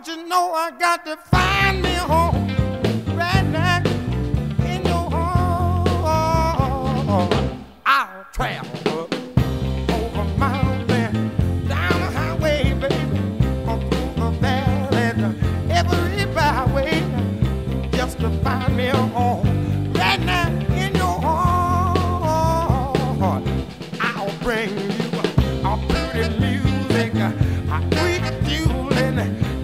you know I got to find me a home right now in your heart. I'll travel up over mountains, down the highway, baby, up through the valley, to every byway, just to find me a home right now in your heart. I'll bring you a pretty music, a sweet feeling.